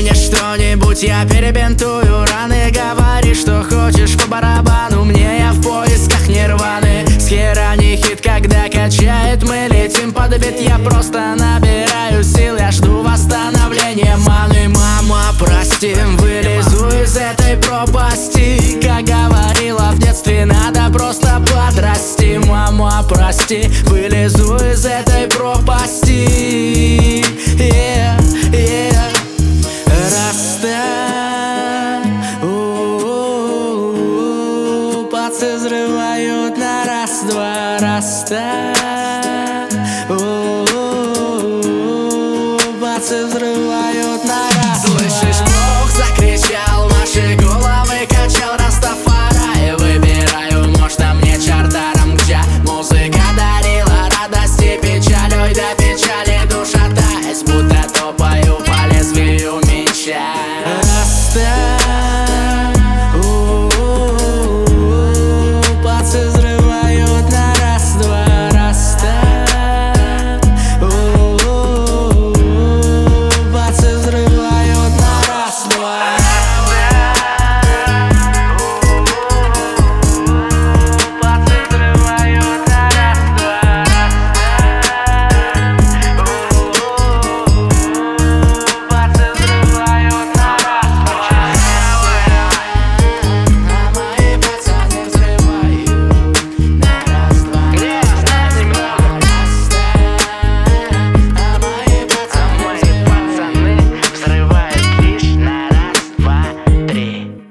мне что-нибудь, я перебинтую раны. Говори, что хочешь, по барабану мне, я в поисках нирваны. С хера не хит, когда качает, мы летим под бит. Я просто набираю сил, я жду восстановления маны. Мама, прости, вылезу из этой пропасти. Как говорила в детстве, надо просто подрасти. Мама, прости, вылезу из этой пропасти. Раста, пацы взрывают на раз-два. Раста, пацы взрывают на